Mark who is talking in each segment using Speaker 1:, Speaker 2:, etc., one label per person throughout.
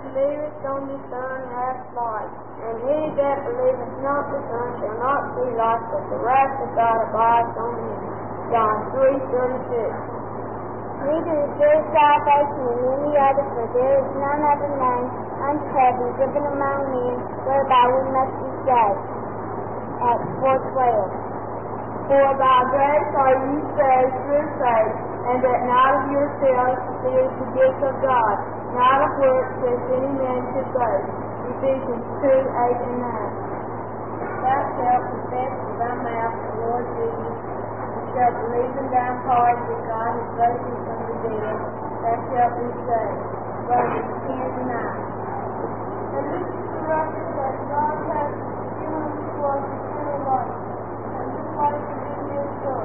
Speaker 1: believeth on the Son hath life, and he that believeth not the Son shall not see life, but the wrath of God abideth on him. John 3:36.
Speaker 2: Neither is there salvation in any other, for there is none other name under heaven given among men whereby we must be saved. Acts 4:12.
Speaker 1: For by grace are ye saved through faith, and that not of yourselves, it is the gift of God, not of works, lest any man should boast. Ephesians 2:8 and 9. Thou shalt confess with thy mouth the Lord Jesus, and shalt believe in thine heart that God has raised him from the dead, thou shalt be saved. Romans 10 and 9. And this is the record that God has given to us eternal life, and this life is in his Son.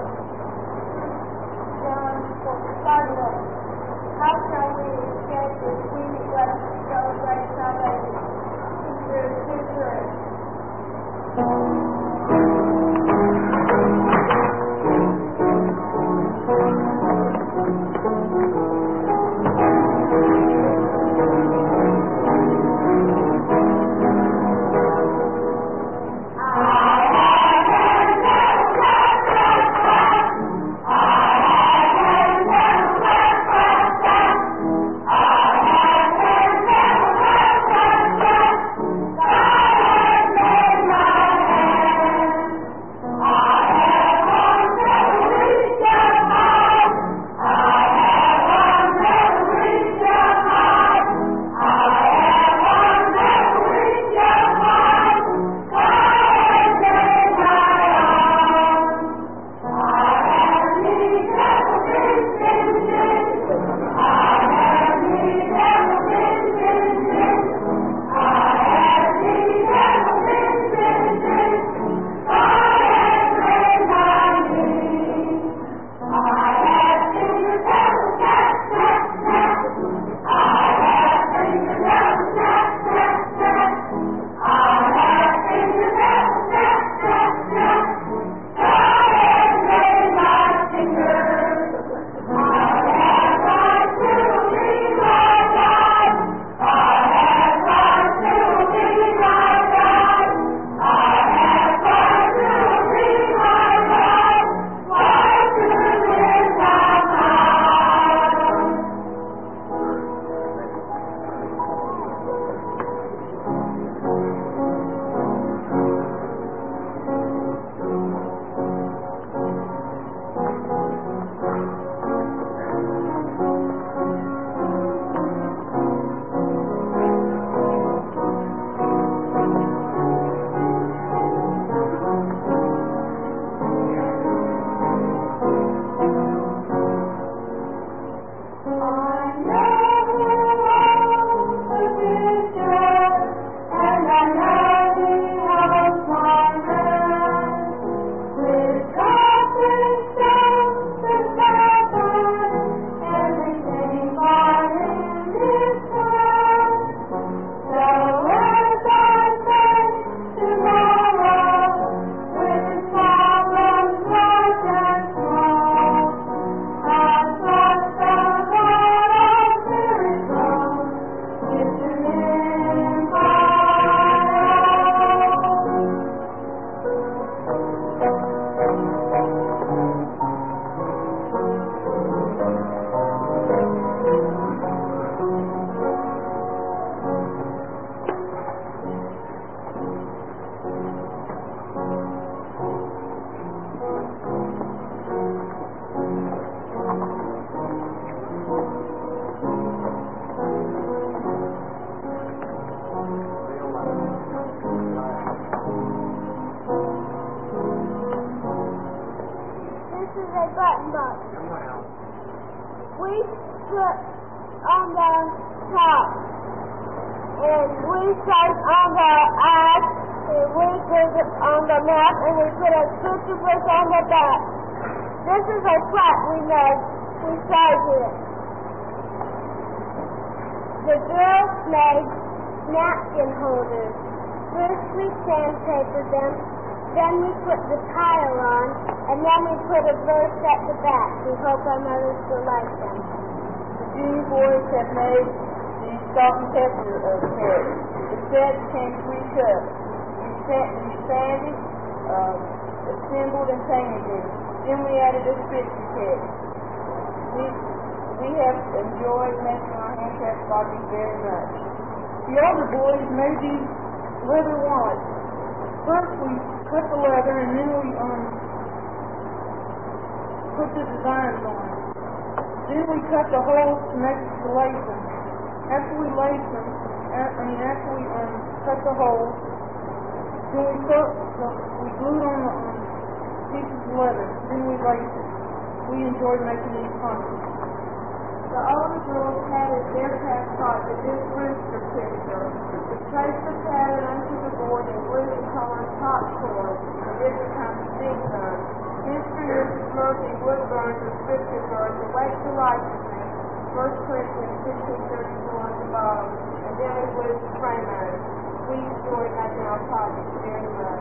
Speaker 1: John 4:5. How shall we escape if we neglect to celebrate salvation through his grace?
Speaker 2: We put on the top, and we start on the eyes, and we put it on the mouth, and we put a scripture verse on the back. This is a plot we made. We started it. The girls made napkin holders. First we sandpapered them, then we put the tile on, and then we put a verse at the back. We hope our mothers will like them.
Speaker 1: The few boys have made these salt and pepper carrot. The set came 3 cups. We sanded, assembled, and painted it. Then we added a scripture text. We have enjoyed making our handcraft project very much.
Speaker 3: The older boys made these leather wallets. First we cut the leather and then we put the designs on. Then we cut the holes to lace them. After we laced them, after we cut the holes, then we glued on the pieces of leather. Then we laced it. We enjoyed making these pumpkins.
Speaker 1: The older girls had their craft project this rooster picture. We traced the pattern onto the board and glued the colored popcorn and different kinds of big guns. History is the smoky wood burns and scripture burns and wait to righteousness. 1 Corinthians 15:34 on the bottom. And then we glued the frame on it. We enjoyed making our project very much.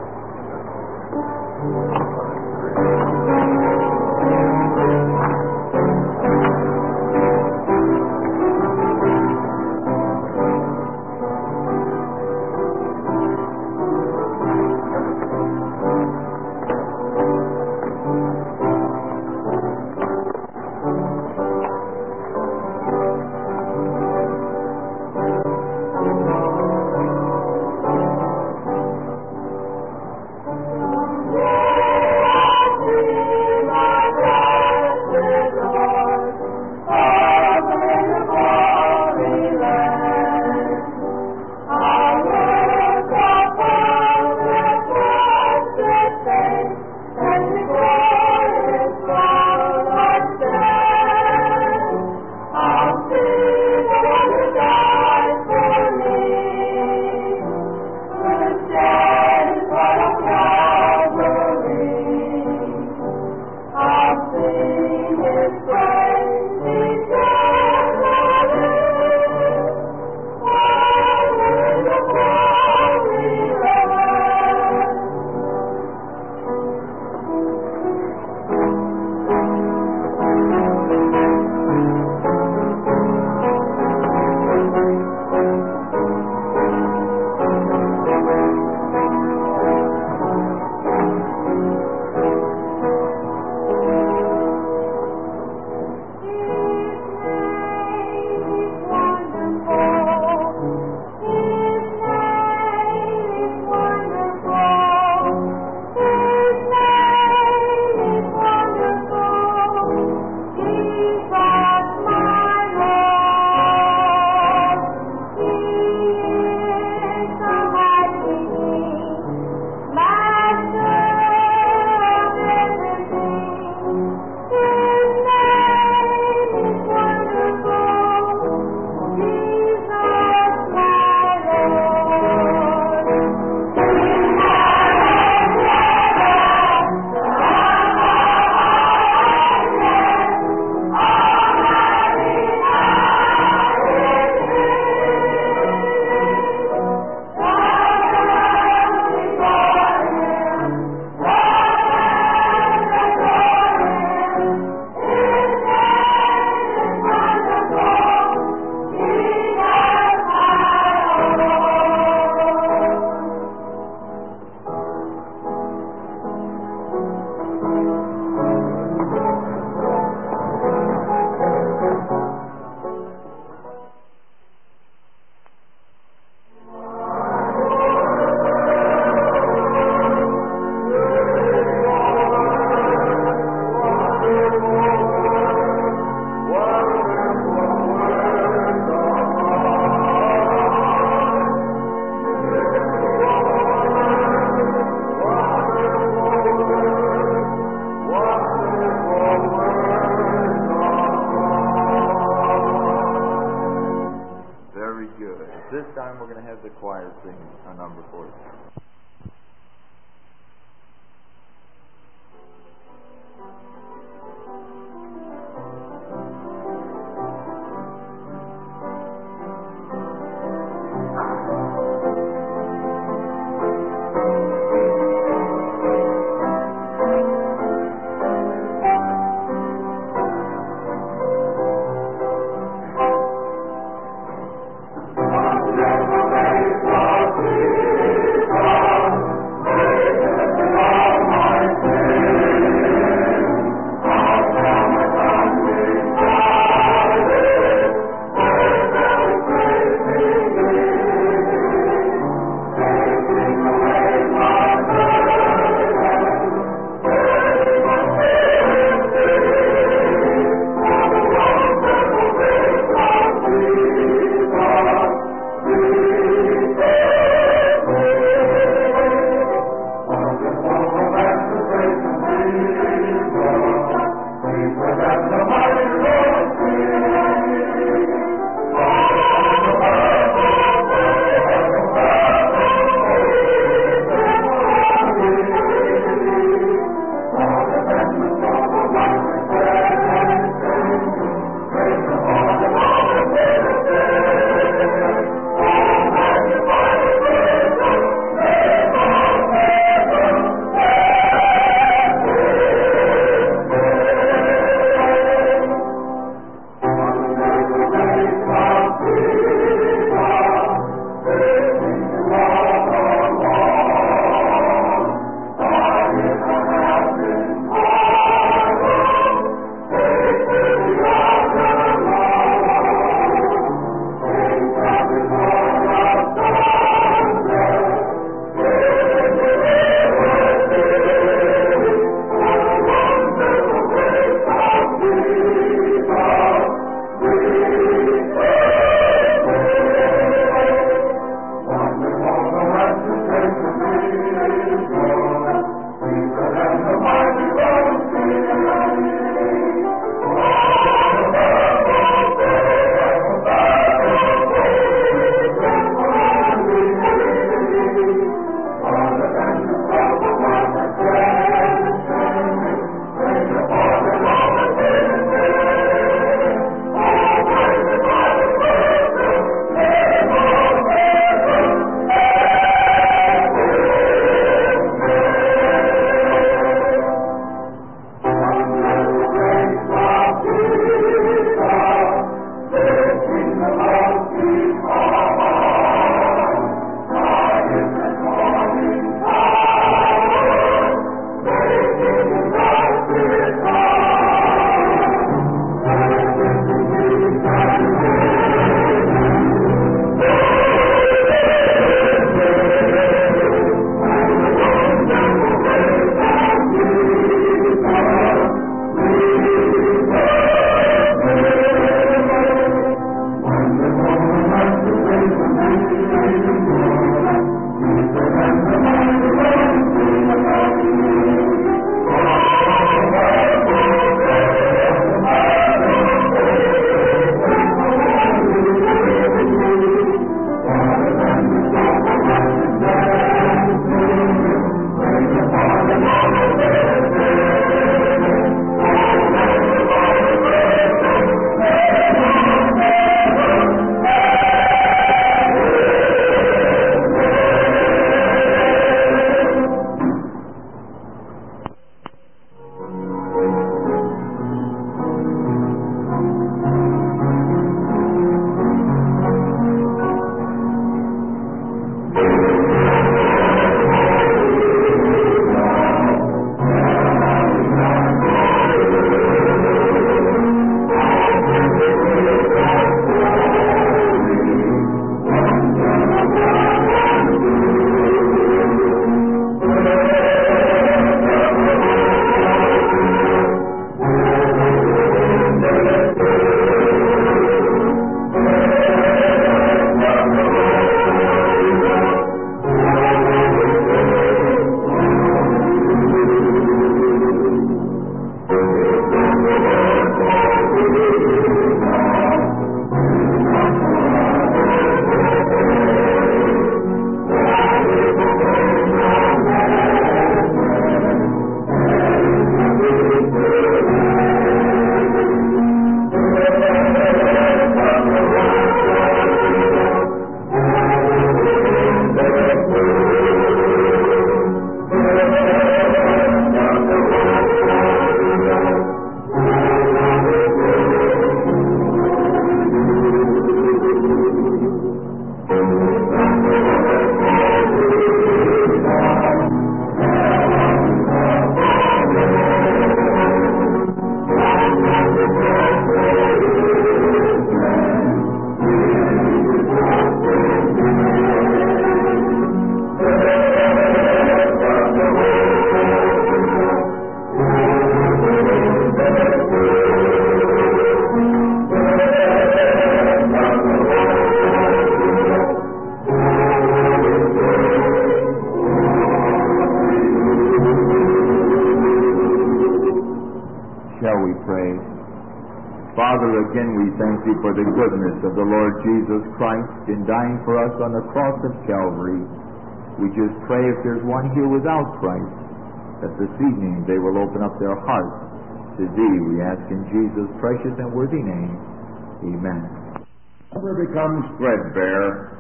Speaker 4: Again, we thank you for the goodness of the Lord Jesus Christ in dying for us on the cross of Calvary. We just pray if there's one here without Christ, that this evening they will open up their hearts to thee. We ask in Jesus' precious and worthy name. Amen.
Speaker 5: Never becomes threadbare,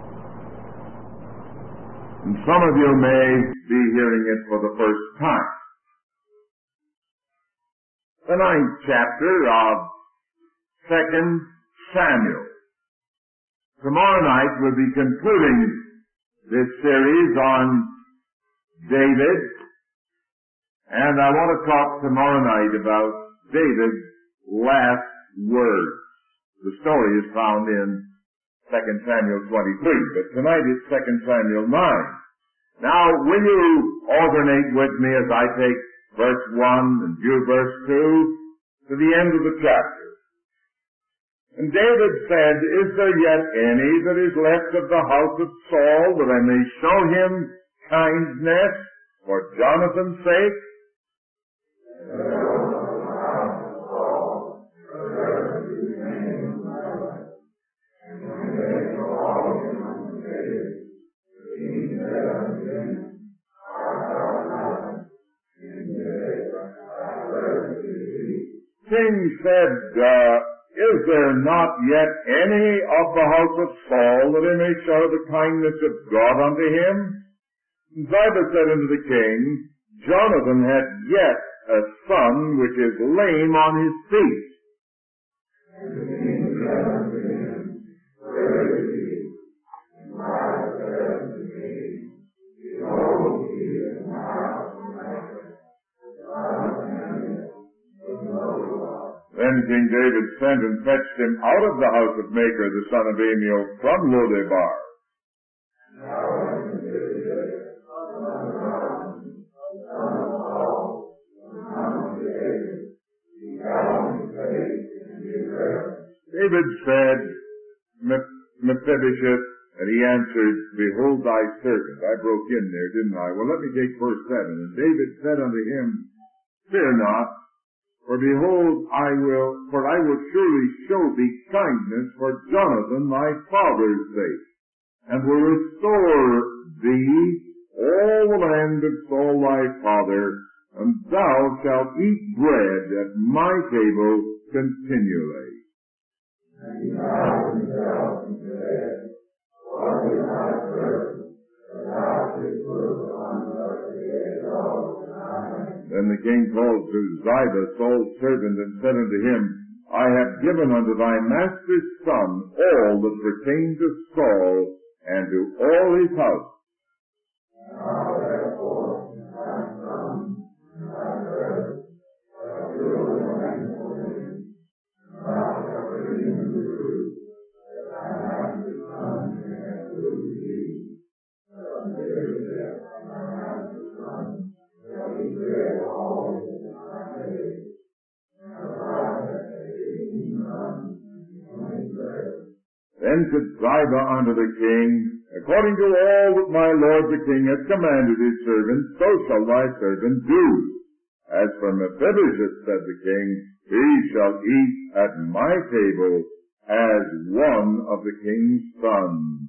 Speaker 5: and some of you may be hearing it for the first time. The 9th chapter of 2nd Samuel. Tomorrow night we'll be concluding this series on David, and I want to talk tomorrow night about David's last words. The story is found in 2 Samuel 23, but tonight it's 2 Samuel 9. Now, will you alternate with me as I take verse 1 and you verse 2 to the end of the chapter? And David said, "Is there yet any that is left of the house of Saul, that I may show him kindness for Jonathan's sake?" King said, "Is there not yet any of the house of Saul, that I may show the kindness of God unto him?" And Ziba said unto the king, "Jonathan hath yet a son which is lame on his feet." Then King David sent and fetched him out of the house of Machir the son of Amiel from Lodebar. David said, "Mephibosheth," and he answered, "Behold thy servant." I broke in there, didn't I? Well, let me take verse 7. And David said unto him, "Fear not, for behold, I will surely show thee kindness for Jonathan thy father's sake, and will restore thee all the land of Saul thy father, and thou shalt eat bread at my table continually." Then the king called to Ziba, Saul's servant, and said unto him, "I have given unto thy master's son all that pertained to Saul, and to all his house." Then said Ziba unto the king, "According to all that my lord the king hath commanded his servant, so shall thy servant do. As for Mephibosheth, said the king, he shall eat at my table as one of the king's sons."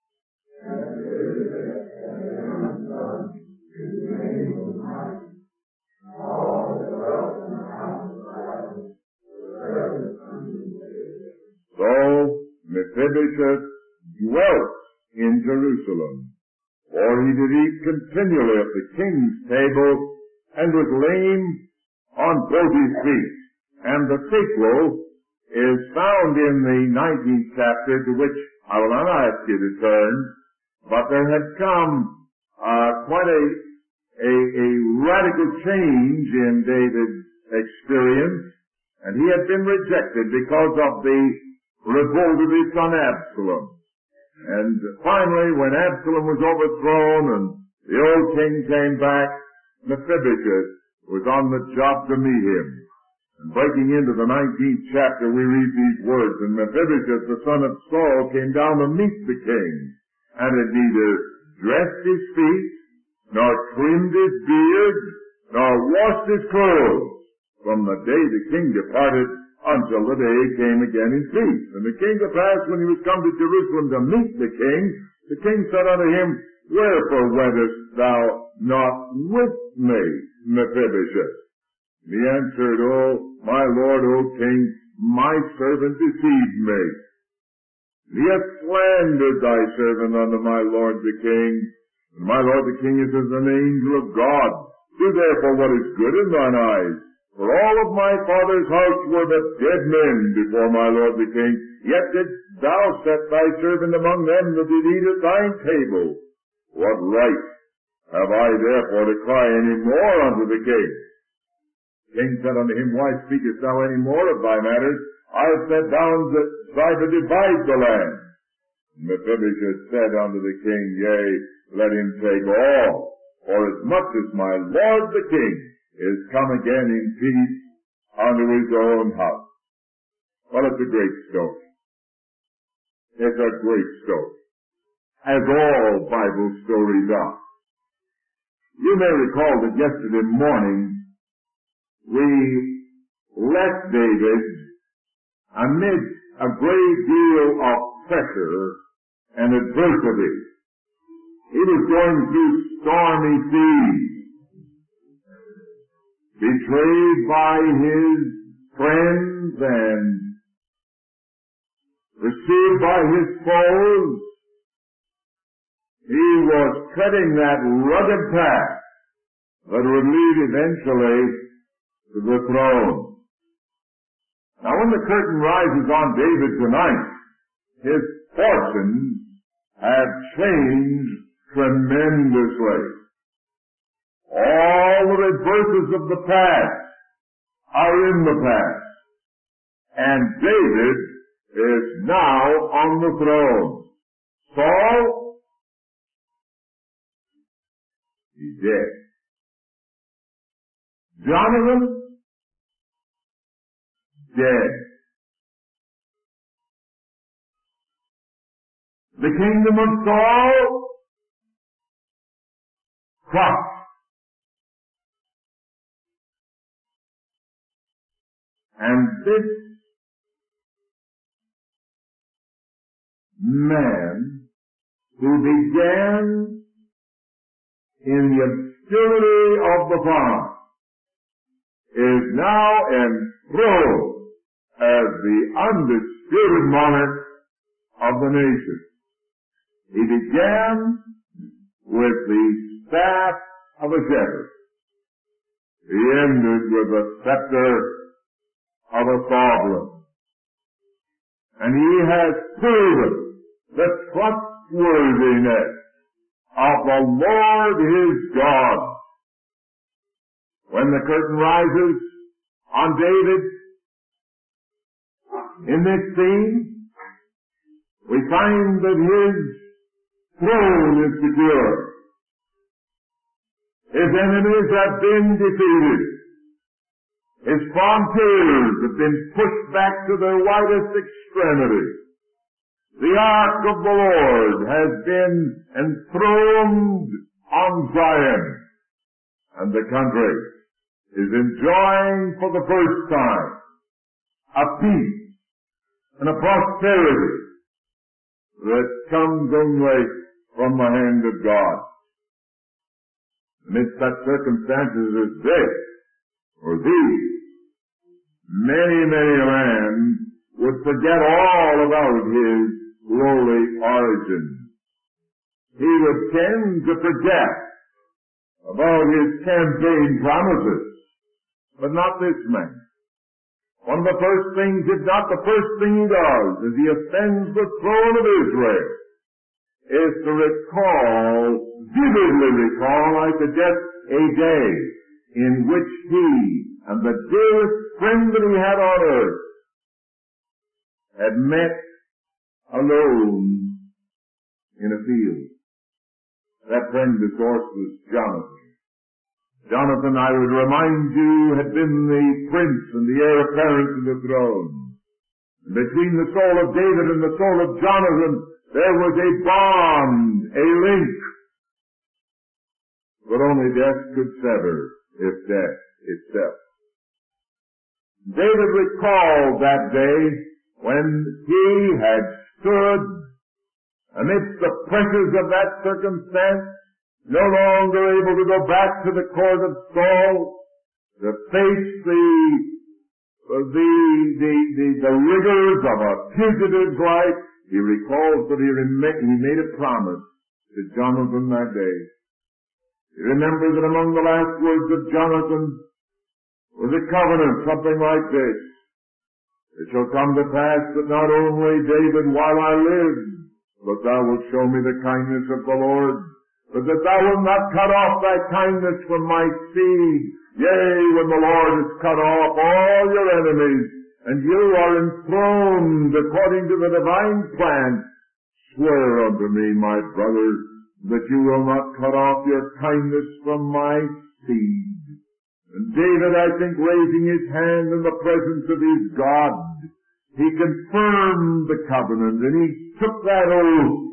Speaker 5: So Mephibosheth dwelt in Jerusalem, for he did eat continually at the king's table, and was lame on both his feet. And the sequel is found in the 19th chapter, to which I will not ask you to turn, but there had come quite a radical change in David's experience, And he had been rejected because of the revolt of his son Absalom. And finally, when Absalom was overthrown and the old king came back, Mephibosheth was on the job to meet him. And breaking into the 19th chapter, we read these words, "And Mephibosheth, the son of Saul, came down to meet the king, and had neither dressed his feet, nor trimmed his beard, nor washed his clothes, from the day the king departed until the day he came again in peace. And it came to pass, when he was come to Jerusalem to meet the king said unto him, Wherefore wentest thou not with me, Mephibosheth? And he answered, O my lord, O king, my servant deceived me. He hath slandered thy servant unto my lord the king. And my lord the king is as an angel of God. Do therefore what is good in thine eyes. For all of my father's house were but dead men before my lord the king. Yet didst thou set thy servant among them that did eat at thine table. What right have I therefore to cry any more unto the king? The king said unto him, Why speakest thou any more of thy matters? I have set down that thy to divide the land. And Mephibosheth said unto the king, Yea, let him take all, for as much as my lord the king is come again in peace unto his own house. Well, it's a great story. It's a great story, as all Bible stories are. You may recall that yesterday morning we left David amid a great deal of pressure and adversity. He was going through stormy seas, betrayed by his friends and pursued by his foes. He was treading that rugged path that would lead eventually to the throne. Now when the curtain rises on David tonight, his fortunes have changed tremendously. All the reverses of the past are in the past. And David is now on the throne. Saul, he's dead. Jonathan, dead. The kingdom of Saul, crushed. And this man who began in the obscurity of the farm is now enthroned as the undisputed monarch of the nation. He began with the staff of a shepherd. He ended with the scepter of a sovereign. And he has proven the trustworthiness of the Lord his God. When the curtain rises on David in this scene, we find that his throne is secure. His enemies have been defeated. His frontiers have been pushed back to their widest extremity. The ark of the Lord has been enthroned on Zion, and the country is enjoying for the first time a peace and a prosperity that comes only from the hand of God. Amidst such circumstances as this, or these, many a man would forget all about his lowly origin. He would tend to forget about his campaign promises, but not this man. One of the first things, if not the first thing he does as he ascends the throne of Israel, is to vividly recall, I suggest, a day in which he and the dearest friend that he had on earth had met alone in a field. That friend, of course, was Jonathan. Jonathan, I would remind you, had been the prince and the heir apparent to the throne. And between the soul of David and the soul of Jonathan, there was a bond, a link. But only death could sever, if death itself. David recalled that day when he had stood amidst the pressures of that circumstance, no longer able to go back to the court of Saul, to face the rigors of a fugitive's life. He recalls that he made a promise to Jonathan that day. You remember that among the last words of Jonathan was a covenant, something like this. It shall come to pass that not only, David, while I live, but thou wilt show me the kindness of the Lord, but that thou wilt not cut off thy kindness from my seed. Yea, when the Lord has cut off all your enemies, and you are enthroned according to the divine plan, swear unto me, my brother, that you will not cut off your kindness from my seed. And David, I think, raising his hand in the presence of his God, he confirmed the covenant, and he took that oath.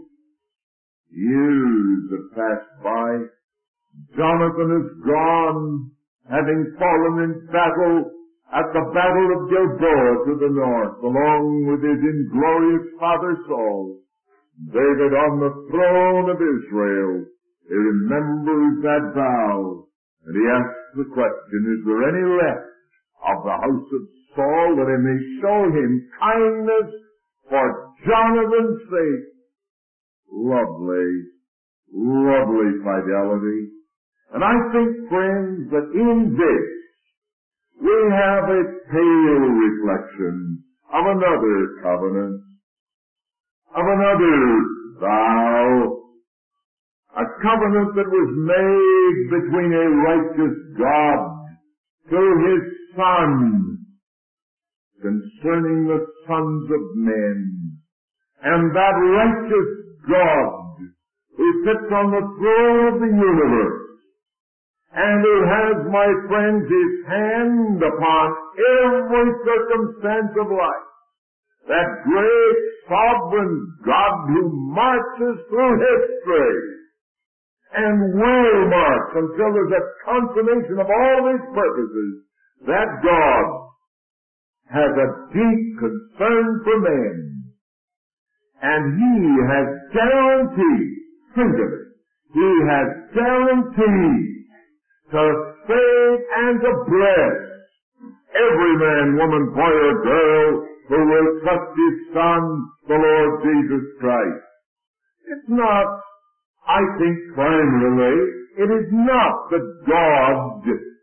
Speaker 5: Years have passed by. Jonathan is gone, having fallen in battle at the battle of Gilboa to the north, along with his inglorious father Saul. David on the throne of Israel, he remembers that vow, and he asks the question, is there any left of the house of Saul that I may show him kindness for Jonathan's sake? Lovely, lovely fidelity. And I think, friends, that in this we have a pale reflection of another covenant, of another vow, a covenant that was made between a righteous God through his Son concerning the sons of men. And that righteous God who sits on the throne of the universe and who has, my friends, his hand upon every circumstance of life, that great sovereign God who marches through history and will march until there's a consummation of all his purposes, that God has a deep concern for men. And he has guaranteed, think of it, he has guaranteed to save and to bless every man, woman, boy, or girl who will trust his Son, the Lord Jesus Christ. It's not, I think primarily, it is not that God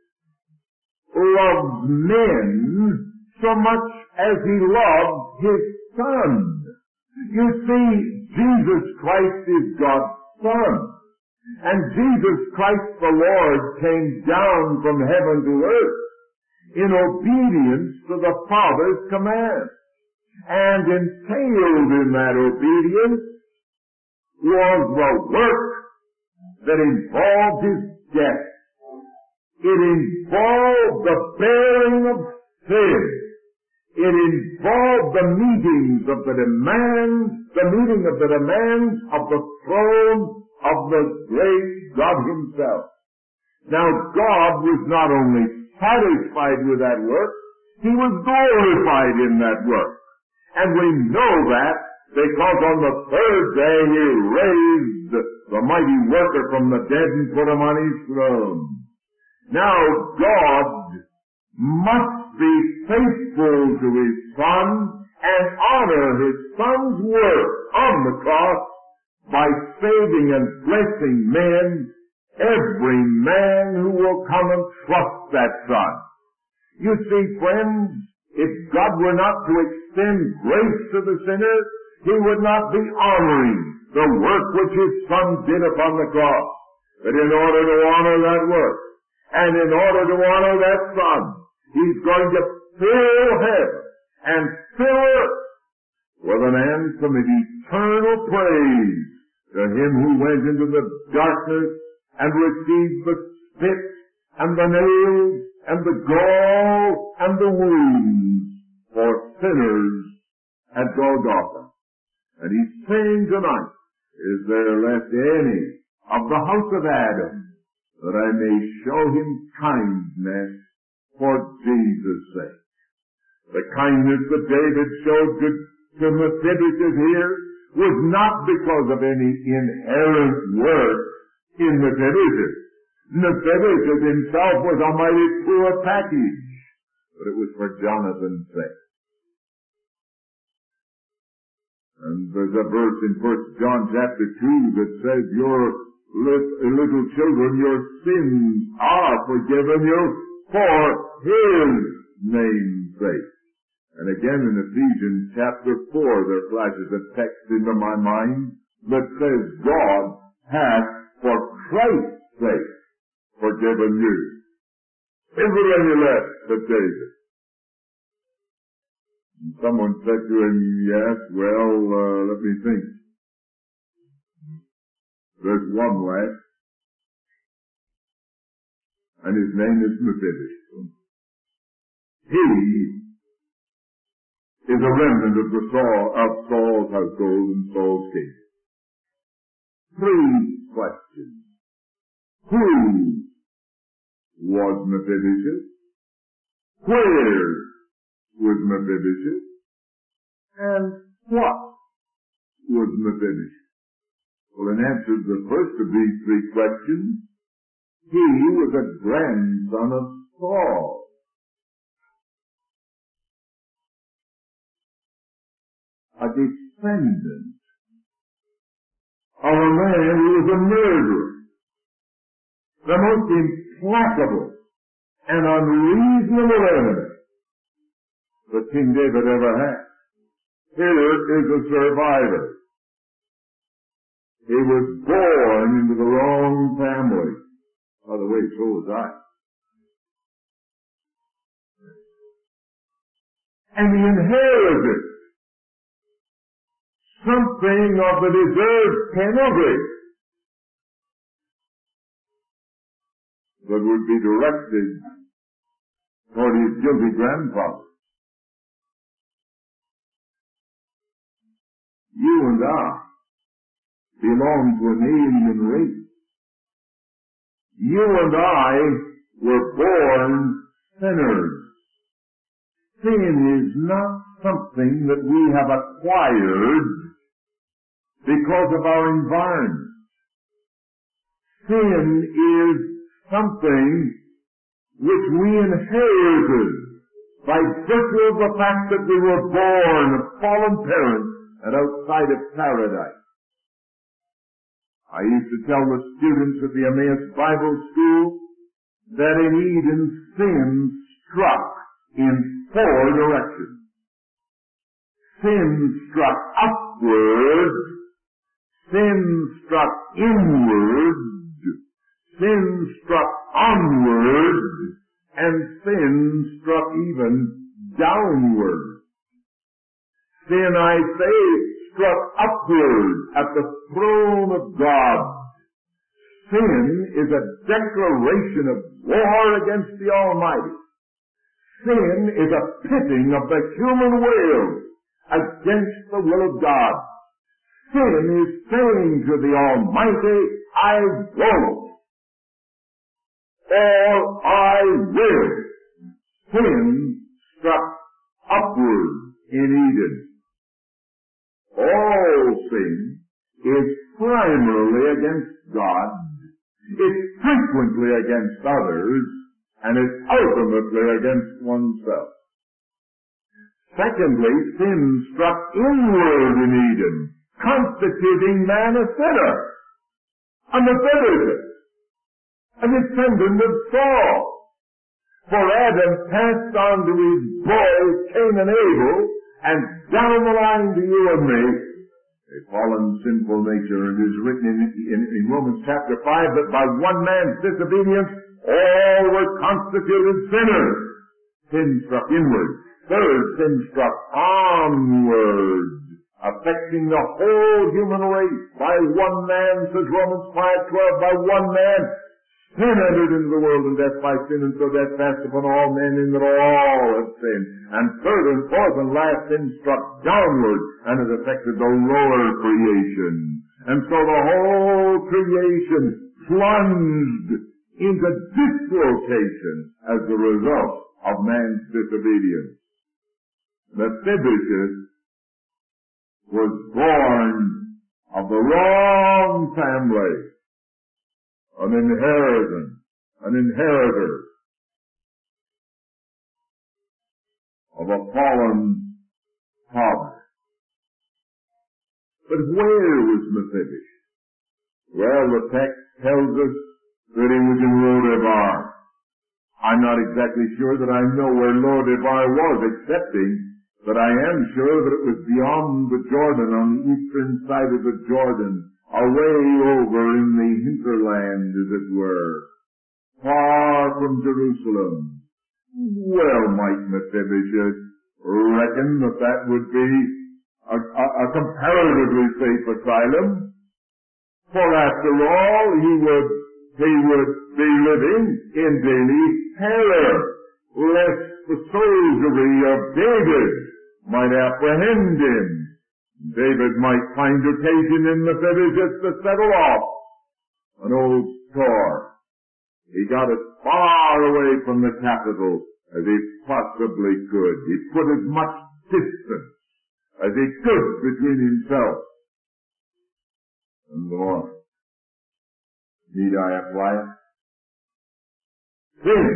Speaker 5: loves men so much as he loves his Son. You see, Jesus Christ is God's Son. And Jesus Christ the Lord came down from heaven to earth in obedience to the Father's command. And entailed in that obedience was the work that involved his death. It involved the bearing of sin. It involved the meeting of the demands of the throne of the great God himself. Now God was not only satisfied with that work, he was glorified in that work. And we know that because on the third day he raised the mighty worker from the dead and put him on his throne. Now God must be faithful to his Son and honor his Son's work on the cross by saving and blessing men, every man who will come and trust that Son. You see, friends, if God were not to extend grace to the sinner, he would not be honoring the work which his Son did upon the cross. But in order to honor that work, and in order to honor that Son, he's going to fill heaven and fill earth with an anthem of eternal praise to him who went into the darkness and received the spit and the nails and the gall and the wounds for sinners at Golgotha. And he's saying tonight, is there left any of the house of Adam that I may show him kindness for Jesus' sake? The kindness that David showed to Mephibosheth here was not because of any inherent worth in Mephibosheth. Mephibosheth himself was a mighty poor package, but it was for Jonathan's sake. And there's a verse in 1 John chapter 2 that says, your little children, your sins are forgiven you for his name's sake. And again in Ephesians chapter 4 there flashes a text into my mind that says, God hath for Christ's sake forgiven you. Is there any left for David? And someone said to him, yes, well, let me think. There's one left, and his name is Mephibosheth. He is a remnant of Saul's household and Saul's kingdom. 3 questions. Who was Mephibosheth? Where was Mephibosheth? And what was Mephibosheth? Well, in answer to the first of these 3 questions, he was a grandson of Saul. A descendant of a man who was a murderer, the most implacable and unreasonable enemy that King David ever had. Here is a survivor. He was born into the wrong family. By the way, so was I. And he inherited something of the deserved penalty that would be directed toward his guilty grandfather. You and I belong to an alien race. You and I were born sinners. Sin is not something that we have acquired because of our environment. Sin is something which we inherited by virtue of the fact that we were born of fallen parents and outside of paradise. I used to tell the students at the Emmaus Bible School that in Eden sin struck in 4 directions. Sin struck upward, sin struck inward, sin struck onward, and sin struck even downward. Sin, I say, struck upward at the throne of God. Sin is a declaration of war against the Almighty. Sin is a pitting of the human will against the will of God. Sin is saying to the Almighty, I won't, or I will. Sin struck upward in Eden. All sin is primarily against God, it's frequently against others, and it's ultimately against oneself. Secondly, sin struck inward in Eden, constituting man a sinner, a Mephibosheth, a descendant of Saul. For Adam passed on to his boys Cain and Abel, and down the line to you and me, a fallen sinful nature. And it is written in Romans chapter 5 that by one man's disobedience all were constituted sinners. sin struck inward. Third, sin struck onward, affecting the whole human race. By one man, says Romans 5:12, by one man sin entered into the world, and death by sin, and so death passed upon all men, in that all have sinned. And third and fourth and last, sin struck downward, and it affected the lower creation. And so the whole creation plunged into dislocation as a result of man's disobedience. Mephibosheth was born of the wrong family, an inheritor of a fallen father. But where was Mephibosheth? Well, the text tells us that he was in Lo-debar. I'm not exactly sure that I know where Lo-debar was, excepting that I am sure that it was beyond the Jordan, on the eastern side of the Jordan, away over in the hinterland, as it were, far from Jerusalem. Well, might Mephibosheth reckon that that would be a comparatively safe asylum? For after all, he would be living in daily terror, lest the soldiery of David might apprehend him. David might find occasion in Mephibosheth to settle off an old store. He got as far away from the capital as he possibly could. He put as much distance as he could between himself and the Lord. Need I apply it? Sin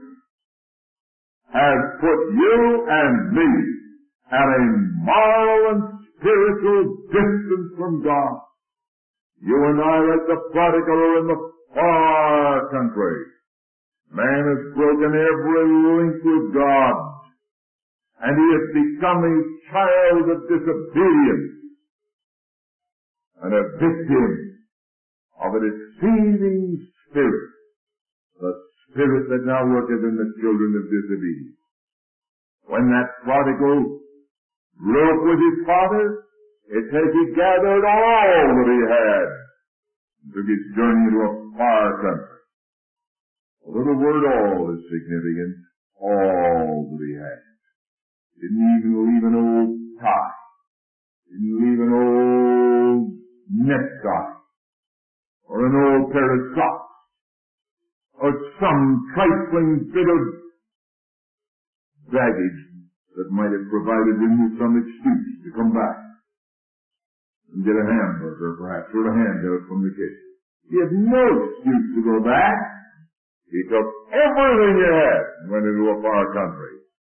Speaker 5: has put you and me at a moral and spiritual distance from God. You and I, like the prodigal, are in the far country. Man has broken every link with God, and he has become a child of disobedience and a victim of a deceiving spirit, the spirit that now worketh in the children of disobedience. When that prodigal broke with his father, it says he gathered all that he had and took his journey into a far country. The little word all is significant. All that he had. Didn't even leave an old tie. Didn't leave an old necktie. Or an old pair of socks. Or some trifling bit of baggage that might have provided him with some excuse to come back and get a hamburger, perhaps, or a handout from the kitchen. He had no excuse to go back. He took everything he had and went into a far country.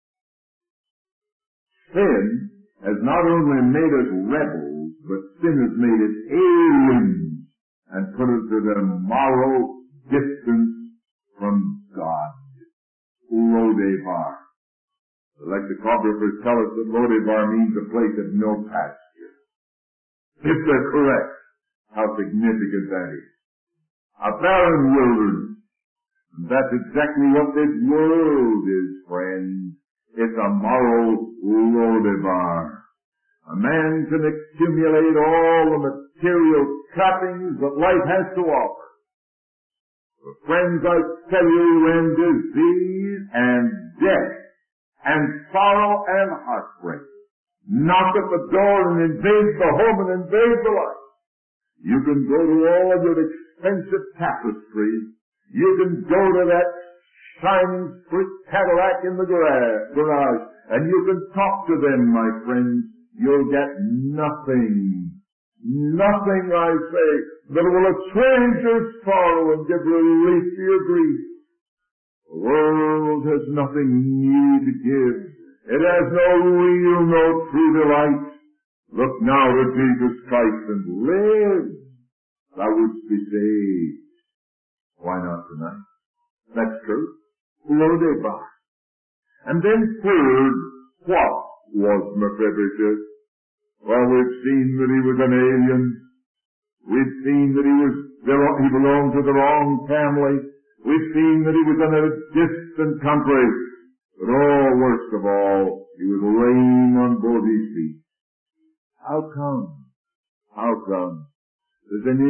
Speaker 5: Sin has not only made us rebels, but sin has made us aliens and put us at a moral distance from God. Lo-debar. The lexicographers tell us that Lo-debar means a place of no pasture. If they're correct, how significant that is. A barren wilderness. And that's exactly what this world is, friends. It's a moral Lo-debar. A man can accumulate all the material trappings that life has to offer. But friends, I tell you, when disease and death and sorrow and heartbreak knock at the door and invade the home and invade the life, you can go to all your expensive tapestry. You can go to that shining slick Cadillac in the garage, and you can talk to them, my friends. You'll get nothing. Nothing, I say, that will assuage your sorrow and give relief to your grief. The world has nothing new to give. It has no real, no true delight. Look now to Jesus Christ and live. Thou wouldst be saved. Why not tonight? That's true. Lo-debar. And then third, what was Mephibosheth? Well, we've seen that he was an alien. We've seen that he belonged to the wrong family. We've seen that he was in a distant country. But worst of all, he was lame on both his feet. How come? How come? There's an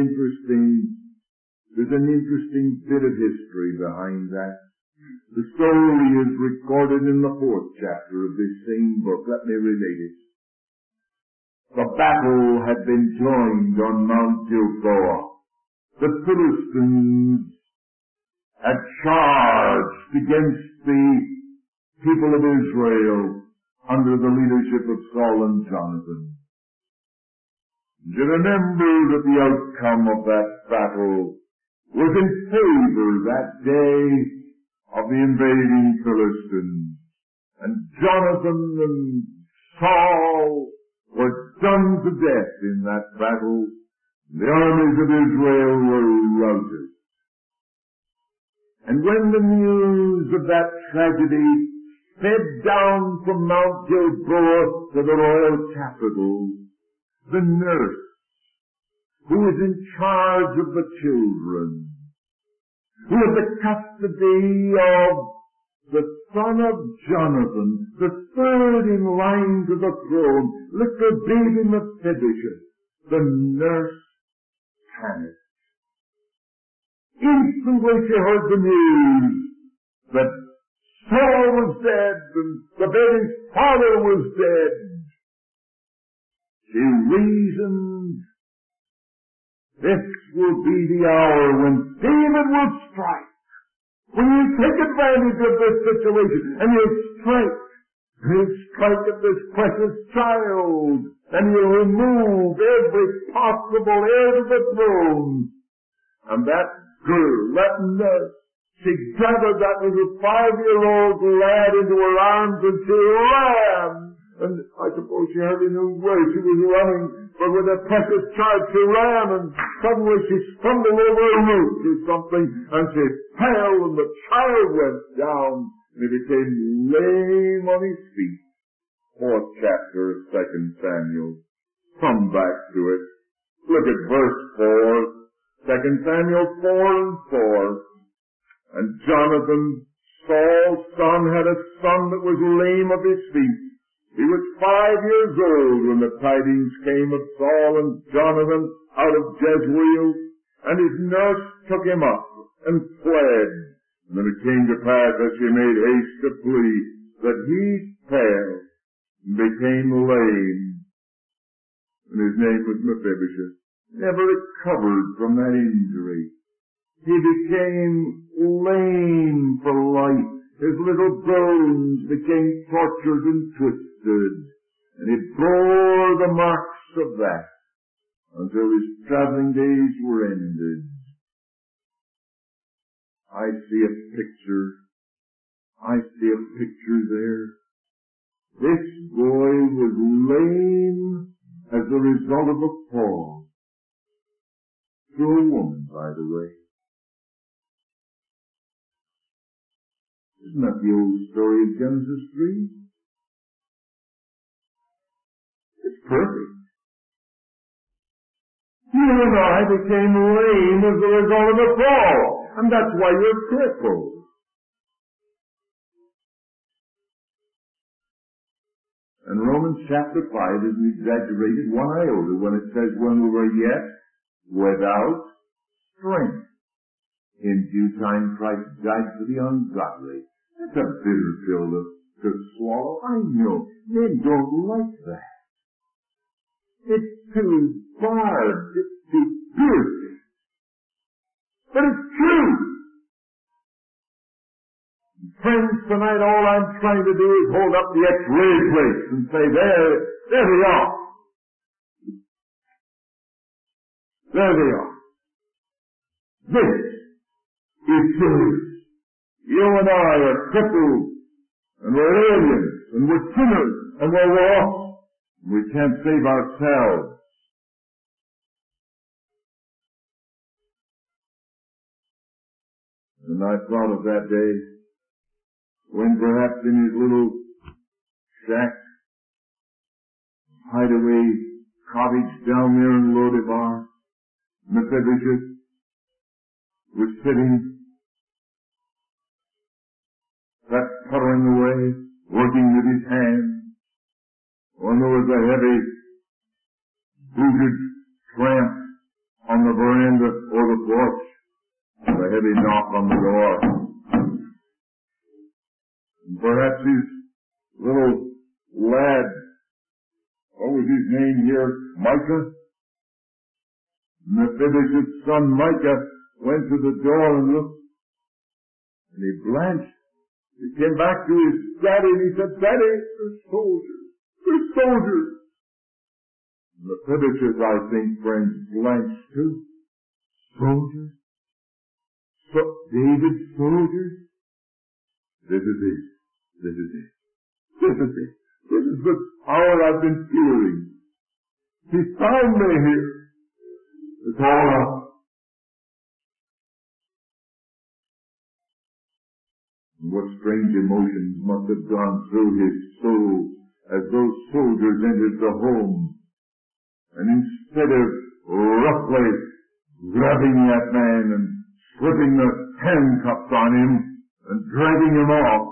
Speaker 5: interesting bit of history behind that. The story is recorded in the 4th chapter of this same book. Let me relate it. The battle had been joined on Mount Gilboa. The Philistines had charged against the people of Israel under the leadership of Saul and Jonathan. You remember that the outcome of that battle was in favor that day of the invading Philistines. And Jonathan and Saul were done to death in that battle. The armies of Israel were routed. And when the news of that tragedy sped down from Mount Gilboa to the royal capital, the nurse who was in charge of the children, who had the custody of the son of Jonathan, the third in line to the throne, little baby Mephibosheth, the nurse panicked. Instantly she heard the news that Saul was dead and the baby's father was dead. She reasoned, this will be the hour when David will strike. When you take advantage of this situation and he'll strike at this precious child and he'll remove every possible heir to the throne. And that girl, that nurse, she gathered that little 5-year-old lad into her arms and she ran. And I suppose she hardly knew where she was running, but with a precious child she ran and suddenly she stumbled over a root or something and she fell and the child went down and he became lame on his feet. 4th chapter of 2 Samuel. Come back to it. Look at verse 4. 2 Samuel 4 and 4. And Jonathan, Saul's son, had a son that was lame of his feet. He was 5 years old when the tidings came of Saul and Jonathan out of Jezreel, and his nurse took him up and fled. And then it came to pass as she made haste to flee, that he fell and became lame. And his name was Mephibosheth. Never recovered from that injury. He became lame for life. His little bones became tortured and twisted, and he bore the marks of that until his traveling days were ended. I see a picture there. This boy was lame as a result of a fall. To a woman, by the way. Isn't that the old story of Genesis 3? It's perfect. You and I became lame as a result of a fall, and that's why you're crippled. And Romans chapter 5 isn't exaggerated one iota when it says, when we were yet without strength, in due time Christ died for the ungodly. That's a bitter pill to swallow. I know. Men don't like that. It's too barbed. It's too piercing. But it's true. Friends, tonight all I'm trying to do is hold up the X-ray plates and say, there they are. There they are. This is serious. You and I are crippled, and we're aliens, and we're sinners, and we're lost. We can't save ourselves. And I thought of that day when perhaps in his little shack, hideaway cottage down there in Lodebar, Mephibosheth was sitting. That puttering away, working with his hands. When there was a heavy, booted tramp on the veranda or the porch, a heavy knock on the door. And perhaps his little lad, what was his name here? Micah? Mephibosheth's son Micah went to the door and looked, and he blanched. He came back to his daddy and he said, "Daddy, there's soldiers. There's soldiers." Mephibosheth, I think, friends, blanched too. Soldiers? David's soldiers? This is it. This is it. This is it. This is the power I've been feeling. He found me here. It's all up. And what strange emotions must have gone through his soul as those soldiers entered the home. And instead of roughly grabbing that man and slipping the handcuffs on him and dragging him off,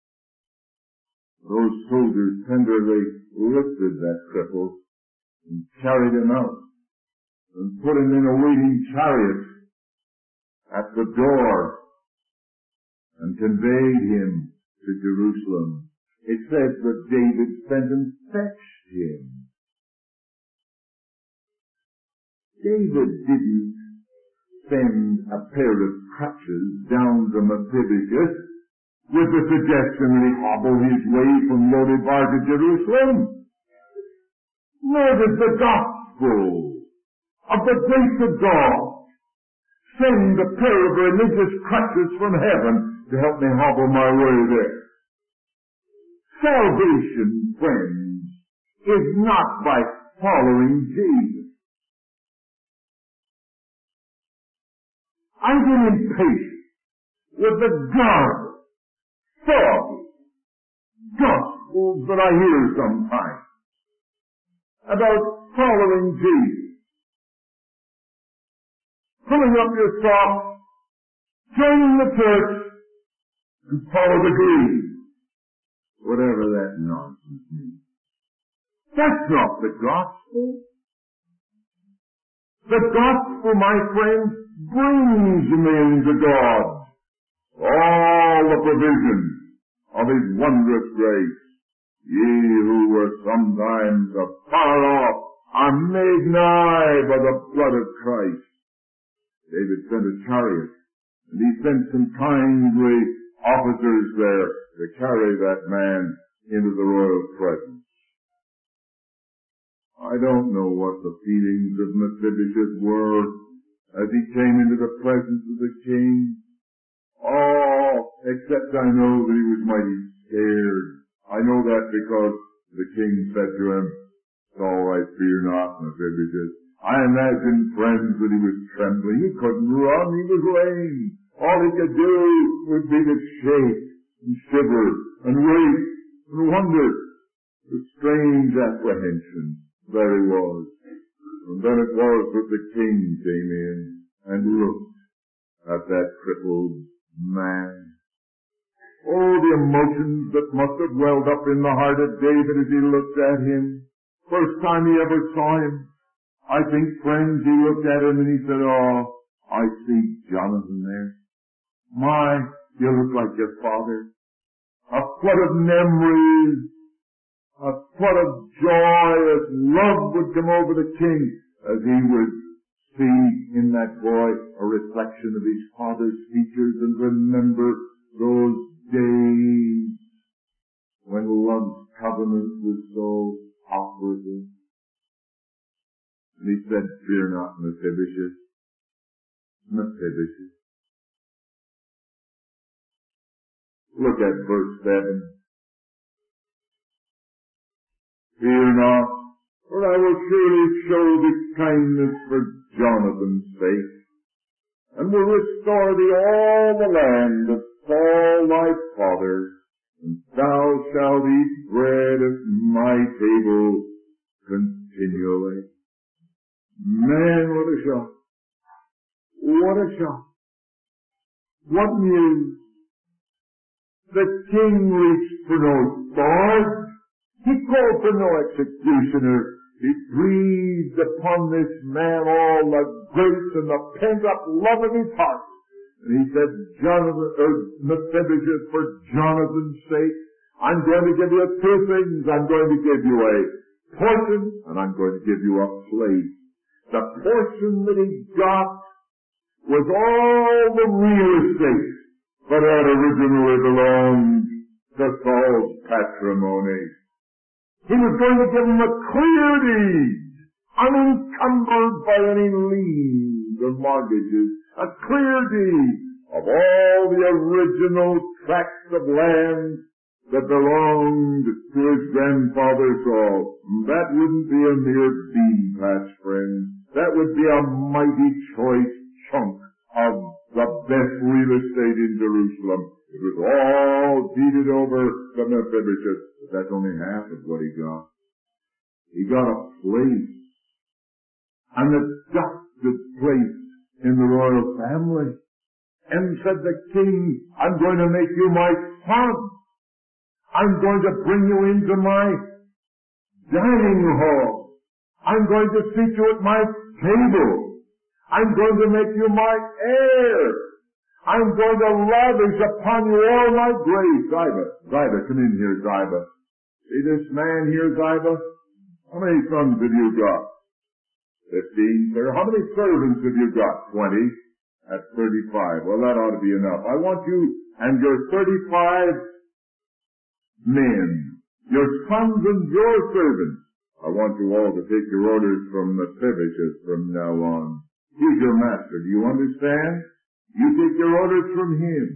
Speaker 5: those soldiers tenderly lifted that cripple and carried him out and put him in a waiting chariot at the door and conveyed him to Jerusalem. It says that David sent and fetched him. David didn't send a pair of crutches down to Mephibosheth with the suggestion that he hobble his way from Lodebar to Jerusalem. Nor does the gospel of the grace of God send a pair of religious crutches from heaven to help me hobble my way there. Salvation, friends, is not by following Jesus. I get impatient with the garbled, foggy gospels that I hear sometimes about following Jesus. Pulling up your socks, joining the church, and follow the creed. Whatever that nonsense means. That's not the gospel. The gospel, my friends, brings men to God. All the provisions of His wondrous grace. Ye who were sometimes afar off are made nigh by the blood of Christ. David sent a chariot, and he sent some kindly officers there to carry that man into the royal presence. I don't know what the feelings of Mephibosheth were as he came into the presence of the king. Oh, except I know that he was mighty scared. I know that because the king said to him, "It's all right, fear not, Mephibosheth." I imagine, friends, that he was trembling. He couldn't run. He was lame. All he could do would be to shake and shiver and wait and wonder. With strange apprehension, there he was. And then it was that the king came in and looked at that crippled man. Oh, the emotions that must have welled up in the heart of David as he looked at him. First time he ever saw him. I think, friends, he looked at him and he said, "Oh, I see Jonathan there. My, you look like your father." A flood of memories, a flood of joyous love would come over the king as he would see in that boy a reflection of his father's features and remember those days when love's covenant was so operative. And he said, "Fear not, Mephibosheth." Mephibosheth. Look at verse 7. "Fear not, for I will surely show thee kindness for Jonathan's sake, and will restore thee all the land of Saul thy father, and thou shalt eat bread at my table continually." Man, what a shock. What a shock. What news. The king reached for no sword. He called for no executioner. He breathed upon this man all the grace and the pent-up love of his heart. And he said, Mephibosheth, for Jonathan's sake, I'm going to give you two things. I'm going to give you a portion, and I'm going to give you a place. The portion that he got was all the real estate, but that originally belonged to Saul's patrimony. He was going to give him a clear deed, unencumbered by any liens or mortgages, a clear deed of all the original tracts of land that belonged to his grandfather Saul. That wouldn't be a mere bean patch, friends. That would be a mighty choice chunk of the best real estate in Jerusalem. It was all deeded over to Mephibosheth, but that's only half of what he got. He got a place, an adopted place in the royal family. And said the king, I'm going to make you my son. I'm going to bring you into my dining hall. I'm going to seat you at my table. I'm going to make you my heir. I'm going to lavish upon you all my grace. Ziba, come in here, Ziba. See this man here, Ziba? How many sons have you got? 15, sir. How many servants have you got? 20. That's 35. Well, that ought to be enough. I want you and your 35 men, your sons and your servants. I want you all to take your orders from Mephibosheth from now on. He's your master. Do you understand? You take your orders from him.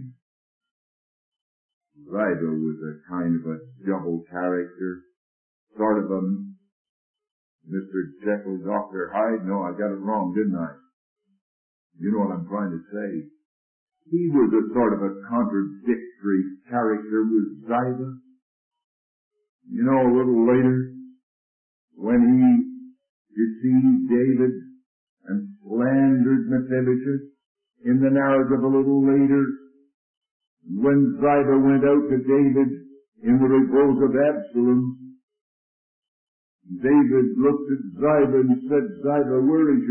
Speaker 5: Ziba was a kind of a double character, sort of a Mr. Jekyll, Dr. Hyde. No, I got it wrong, didn't I? You know what I'm trying to say. He was a sort of a contradictory character with Ziba. You know, a little later, when he deceived David and slandered Mephibosheth, in the narrative a little later, when Ziba went out to David in the revolt of Absalom, David looked at Ziba and said, Ziba, where is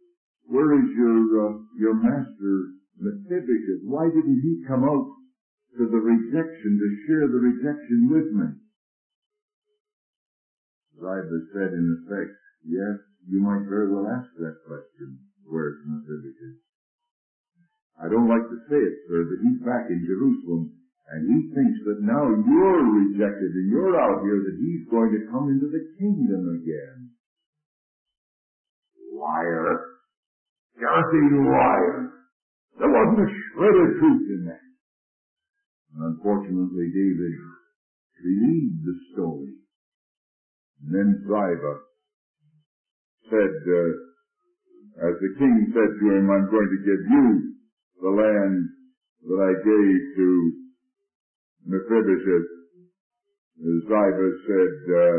Speaker 5: your master Mephibosheth? Why didn't he come out to the rejection, to share the rejection with me? Ziba said in effect, yes, you might very well ask that question. Where's Mephibosheth? I don't like to say it, sir, but he's back in Jerusalem, and he thinks that now you're rejected and you're out here, that he's going to come into the kingdom again. Liar. Dirty liar. There wasn't a shred of truth in that. And unfortunately, David believed the story. And then Ziba said, as the king said to him, I'm going to give you the land that I gave to Mephibosheth. Ziba said,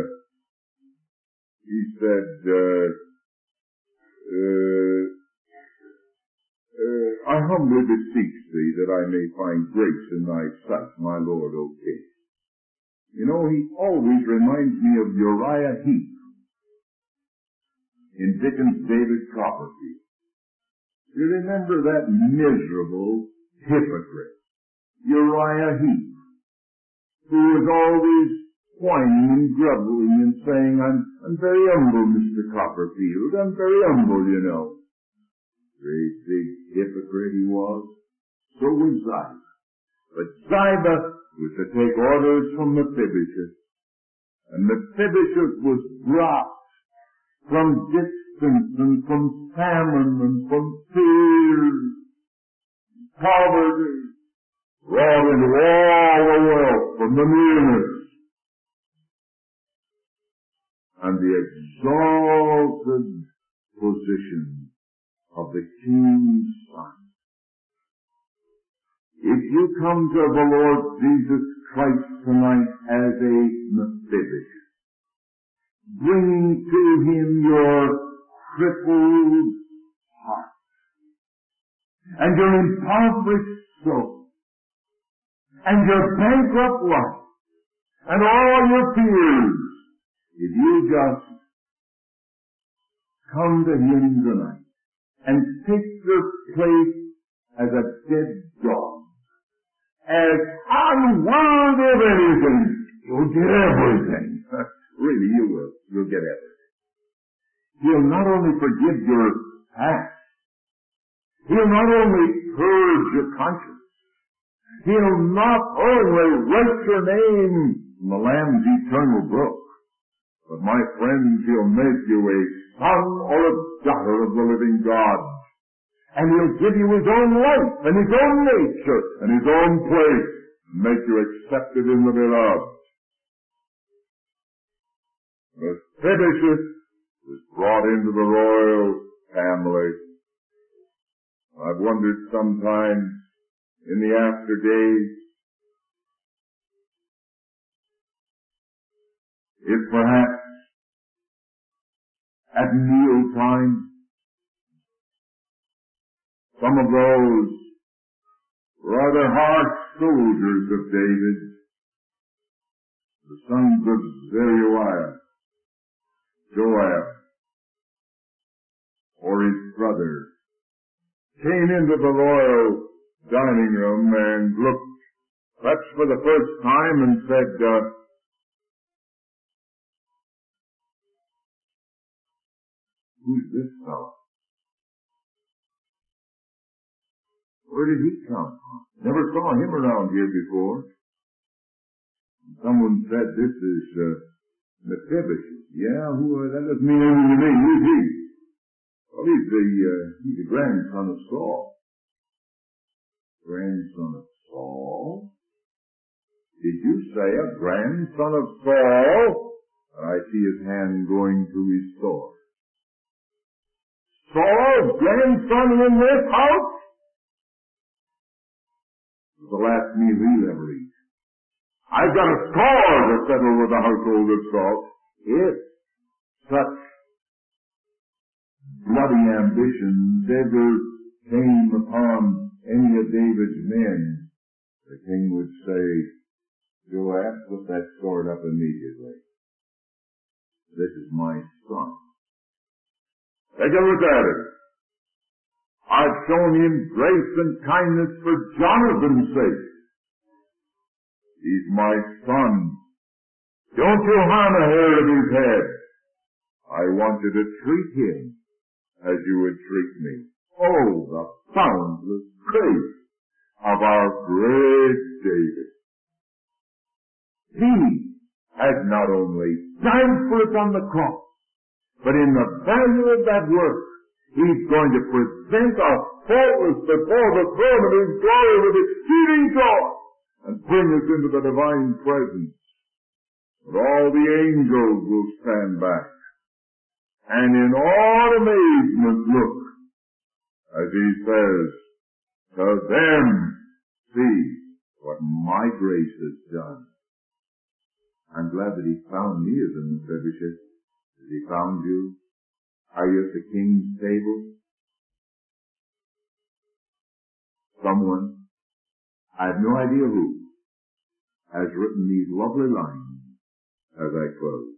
Speaker 5: I humbly beseech thee that I may find grace in thy sight, my lord, O king. You know, he always reminds me of Uriah Heep in Dickens' David Copperfield. You remember that miserable hypocrite, Uriah Heep, who was always whining and grumbling and saying, I'm very humble, Mr. Copperfield. I'm very humble, you know. Great big hypocrite he was. So was Ziba. But Ziba was to take orders from Mephibosheth. And Mephibosheth was brought from distance and from famine and from fear, poverty, brought into all the wealth from the nearness and the exalted position of the king's son. If you come to the Lord Jesus Christ tonight as a Mephibosheth, bringing to him your crippled heart and your impoverished soul, and your bankrupt life and all your fears, if you just come to Him tonight and take your place as a dead dog, as unworthy of anything, you'll get everything. Really, you will. You'll get everything. He'll not only forgive your past, He'll not only purge your conscience, He'll not only write your name in the Lamb's eternal book, but my friends, He'll make you a son or a daughter of the living God. And He'll give you His own life and His own nature and His own place and make you accepted in the beloved. Mephibosheth was brought into the royal family. I've wondered sometimes in the after days if perhaps at mealtime some of those rather harsh soldiers of David, the sons of Zeruiah, Joab, or his brother, came into the royal dining room and looked, perhaps for the first time, and said, who's this fellow? Where did he come from? Never saw him around here before. And someone said, this is Mephibosheth. Yeah, that doesn't mean anything to me. Who's he? Well, he's the grandson of Saul. Grandson of Saul? Did you say a grandson of Saul? I see his hand going to his sword. Saul's grandson in this house? It was the last meal he'll ever eat. I've got a score to settle with the household of Saul. If such bloody ambitions ever came upon any of David's men, the king would say, Joab, put that sword up immediately. This is my son. Take a look at it. I've shown him grace and kindness for Jonathan's sake. He's my son. Don't you harm a hair of his head. I want you to treat him as you would treat me. Oh, the boundless grace of our great David. He has not only died for us on the cross, but in the value of that work, He's going to present us faultless before the throne of His glory with exceeding joy and bring us into the divine presence. And all the angels will stand back and in awed amazement look as He says, to them see what my grace has done. I'm glad that He found me as a Mephibosheth. Has He found you? Are you at the king's table? Someone, I have no idea who, has written these lovely lines as I close.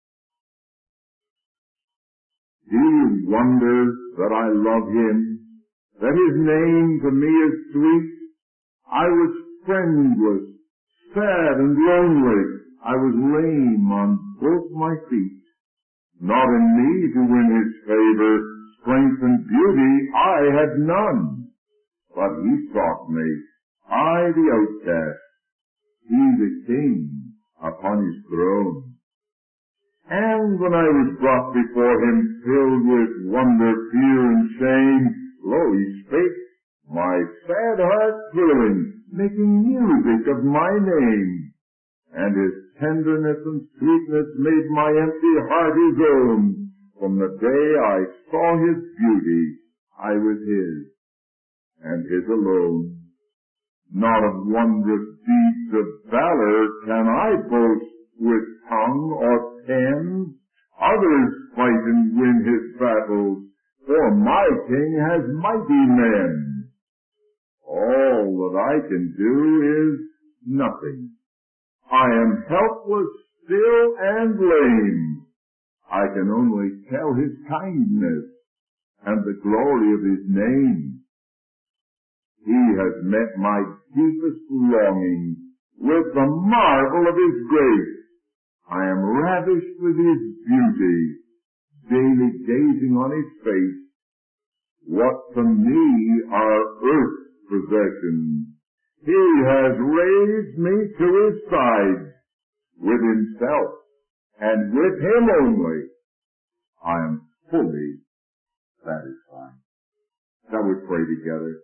Speaker 5: Do you wonder that I love Him, that His name to me is sweet? I was friendless, sad and lonely. I was lame on both my feet. Not in me to win His favor, strength and beauty I had none. But He sought me, I the outcast, He the king upon His throne. And when I was brought before Him filled with wonder, fear and shame, lo, He spake, my sad heart thrilling, making music of my name. And His tenderness and sweetness made my empty heart His own. From the day I saw His beauty, I was His, and His alone. Not of wondrous deeds of valor can I boast with tongue or pen. Others fight and win His battles, for my King has mighty men. All that I can do is nothing. I am helpless still and lame. I can only tell his kindness and the glory of his name. He has met my deepest longing with the marvel of his grace. I am ravished with his beauty, daily gazing on his face. What to me are earth's possessions, he has raised me to his side. With himself and with him only, I am fully satisfied. Shall we pray together?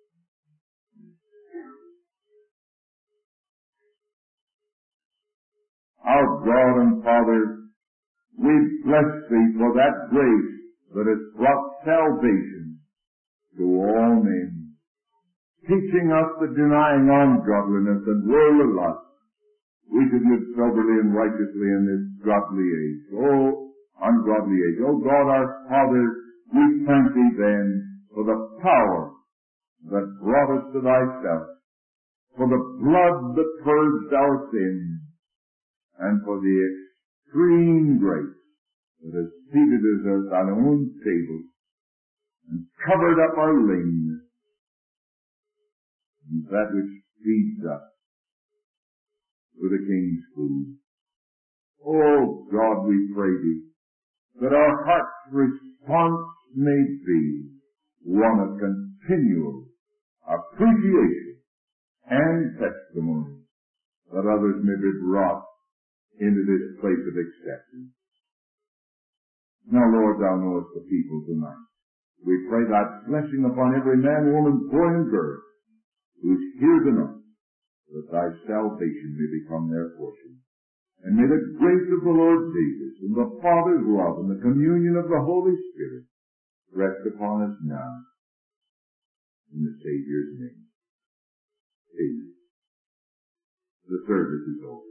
Speaker 5: Our God and Father, we bless thee for that grace that has brought salvation to all men, teaching us that denying ungodliness and worldly lust, we should live soberly and righteously in this godly age. Ungodly age. God our Father, we thank thee then for the power that brought us to thyself, for the blood that purged our sins, and for the extreme grace that has seated us at thine own table and covered up our lameness, and that which feeds us with the King's food. Oh God, we pray thee that our heart's response may be one of continual appreciation and testimony, that others may be brought into this place of acceptance. Now, Lord, thou knowest the people tonight. We pray thy blessing upon every man, woman, boy, and girl who's here tonight, that thy salvation may become their portion. And may the grace of the Lord Jesus and the Father's love and the communion of the Holy Spirit rest upon us now. In the Savior's name. Amen. The service is over.